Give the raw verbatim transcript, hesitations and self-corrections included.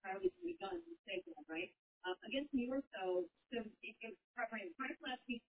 probably can be done in the same one, right? Um, against New York, though, so it, it, right, Price last week